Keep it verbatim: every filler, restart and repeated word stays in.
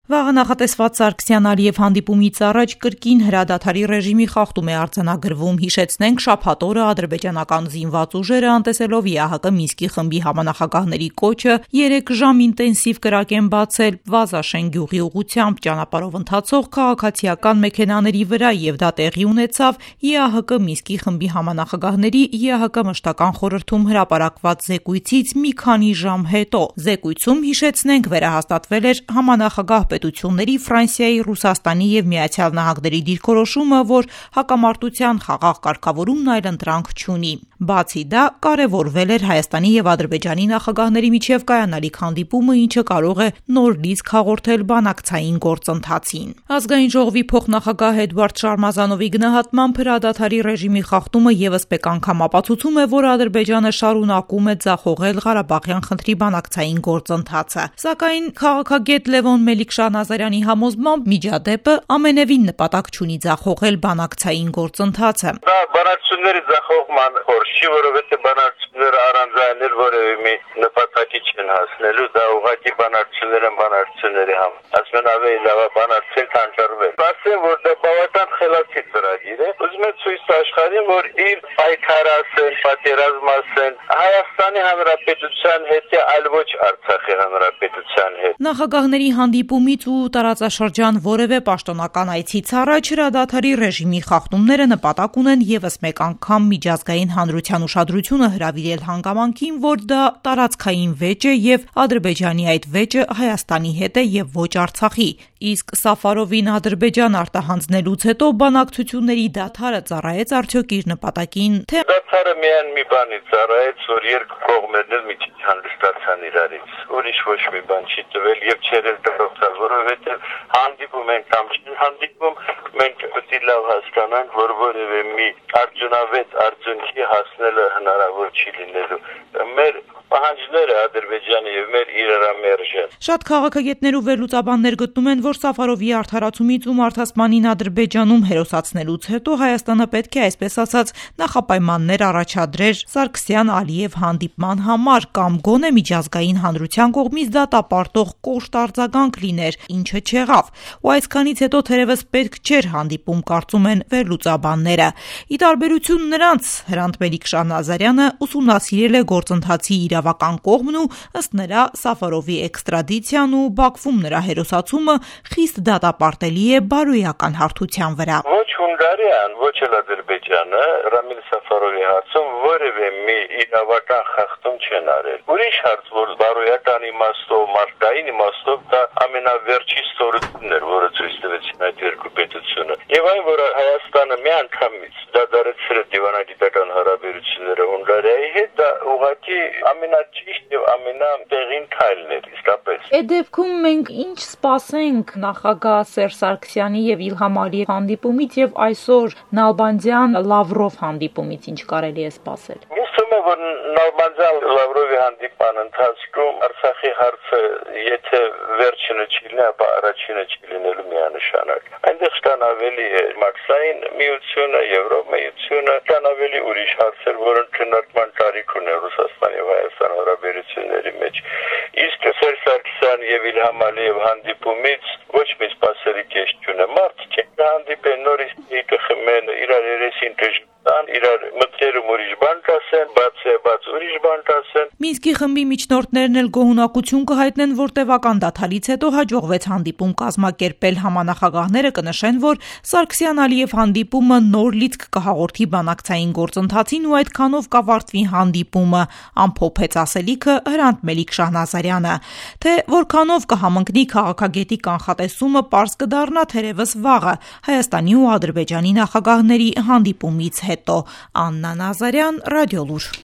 Վաղը նախատեսված Սարգսյան-Ալիև հանդիպումից առաջ կրկին հրադադարի ռեժիմի խախտում է արձանագրվում։ Հիշեցնենք, շաբաթ օրը ադրբեջանական զինված ուժերը, անտեսելով ԵԱՀԿ Մինսկի խմբի համանախագահների կոչը, երեք ժամ ինտենսիվ կրակ են բացել Վազաշեն գյուղի ուղղությամբ ճանապարհով ընթացող քաղաքացիական մեքենաների վրա, եւ դա տեղի ունեցավ ԵԱՀԿ Մինսկի խմբի համանախագահների ԵԱՀԿ մշտական խորհրդում հրապարակված զեկույցից մի քանի ժամ հետո։ Զեկույցում, հիշեցնենք, վերահաստատվել էր համանախագահ պետությունների Ֆրանսիայի, Ռուսաստանի եւ Միացյալ Նահանգների դիրքորոշումը, որ հակամարտության խաղաղ կարգավորումն այլընտրանք չունի։ Բացի դա, կարևորվել էր Հայաստանի եւ Ադրբեջանի նախագահների միջև կայանալիք հանդիպումը, ինչը կարող է նոր լիցք հաղորդել բանակցային գործընթացին։ Ազգային ժողովի փոխնախագահ Էդվարդ Շարմազանովի գնահատմամբ հրադադարի ռեժիմի խախտումը եւս մեկ անգամ ապացուցում է, որ Ադրբեջանը շարունակում է ձախողել Ղարաբաղյան խնդրի բանակցային գործընթացը։ Սակայն քաղաքագետ Լևոն Մելիք-Շահնազարյանի համոզմամբ միջադեպը ամենևին նպատակ չունի ձախողել բանակցային գործընթացը։ Դա բանակցությունների ձախողման խորհուրդ չի, որովհետեւ բանակցությունները առանձնայիններ որևէ մի նպատակի չեն հասնելու, դա ուղղակի բանակցություններ են բանակցությունների համար։ Ասեն ավելի լավ բանակցել, քան ճարվել։ Ասեմ, որ դա բավական խելացի ծրագիր է։ Ուզում եմ ցույց աշխարհին, որ իր պայքարասեն, պատերազմասեն Հայաստանի Հանրապետության հետ է, այլ ոչ Արցախի Հանրապետության հետ։ Նախագահների հանդիպումից ու տարածաշրջան որևէ պաշտոնական այցից առաջ հրադադարի ռեժիմի խախտումները նպատակ ունեն եւս մեկ անգամ միջազգային հանրության ուշադրությունը հրավիրել հանգամանքին, որ դա տարածքային վեճ է եւ Ադրբեջանի այդ վեճը Հայաստանի հետ է եւ ոչ Արցախի։ Իսկ Սաֆարովին Ադրբեջան արտահանձնելուց հետո բանակցությունների դադարը ծառայեց արդյոք իր նպատակին, թե դադարը միայն մի բանի ծառայեց, որ երկու կողմերն էլ մի քիչ հանդարտացան իրարից։ Ուրիշ ոչ մի բան չի տվել եւ չէր դրոցալ, որովհետեւ հանդիպում են կամ չի հանդիպում, մենք պետք է լավ հասկանանք, որ որևէ մի արդյունավետ արդյունքի հասնելը հնարավոր չի լինելու։ Մեր պահանջները Ադրբեջանի եւ մեր իրարամերժը։ Շատ քաղաքագետներ ու վերլուծաբաններ գտնում են, որ Սաֆարովի արդարացումից ու մարդասպանին Ադրբեջանում հերոսացնելուց հետո Հայաստանը պետք է, այսպես ասած, նախապայմաններ առաջադրեր Սարգսյան-Ալիև հանդիպման համար կամ գոնե միջազգային հանրության կողմից դատապարտող կոշտ արձագանք լիներ, ինչը չեղավ։ Ու այսքանից հետո թերևս պետք չէր հանդիպում, կարծում են վերլուծաբանները։ Ի տարբերություն նրանց, Հրանտ Մելիք-Շահնազարյանը ուսումնասիրել է գործընթացի իրավական կողմն ու ըստ նրա Սաֆարովի էքստրադիցիան ու Բաքվում նրա հերոսացումը խիստ դատապարտելի է բարոյական հարթության վրա։ Ոչ Հունգարիան, ոչ էլ Ադրբեջանը Ռամիլ Սաֆարովի հարցում որևէ մի իրավական խախտում չեն արել։ Ուրիշ հարց, որ բարոյական իմաստով, մարդկային իմաստով դա ամենավերջի ստորությունն էր, որը ցույց տվեցին այդ երկու պետությունը։ Եվ այն, որ Հայաստանը միանգամից դադարեցրել դիվանագիտական հարաբերությունները Հունգարիայի հետ, դա ուղղակի ամենաճիշտ եւ ամենատեղին քայլն էր իսկապես։ Այդ դեպքում մենք ինչ սպասենք նախագահ Սերժ Սարգսյանի եւ Իլհամ Ալիև հանդիպումից եւ այսօր Նալբանդյան-Լավրով հանդիպումից ինչ կարելի է սպասել։ Ես թվում է, որ Նալբանդյան-Լավրովի հանդիպման ընթացքում Արցախի հարցը եթե վերջինը չի լինի, ապա առաջինը չի լինելու միանշանակ։ Այնտեղ կան ավելի մաքսային միությունը, Եվրոմիությունը, կան ավելի ուրիշ հարցեր, որոնք քննարկման տարիք ունեն Ռուսաստանի եւ Հայաստանի հարաբերությունների մեջ։ Իսկ Սերժ Սարգսյան եւ Իլհամ Ալիև հանդիպումից ոչ մի սպասելիք ես չունեմ։ Մարդ չհանդիպեն, նորից կխմեն, իրար երեսին կժտան, իրար մտերում ուրիշ բան կասեն, բաց է բաց ուրիշ բան կասեն։ Մինսկի խմբի միջնորդներն էլ գոհունակություն կհայտնեն, որ տևական դադարից հետո հաջողվեց հանդիպում կազմակերպել։ Համանախագահները կնշեն, որ Սարգսյան-Ալիև հանդիպումը նոր լիցք կհաղորդի բանակցային գործընթացին ու այդքանով կավարտվի հանդիպումը, ամփոփեց ասելիքը Հրանտ Մելիք-Շահնազարյանը։ Թե որքանով կհամընկնի քաղաքագետի կանխատեսումը, պարզ կդառնա թերևս վաղը Հայաստանի ու Ադրբեջանի նախագահների հանդիպումից հետո։ Աննա Նազարյան, Ռադիոլուր։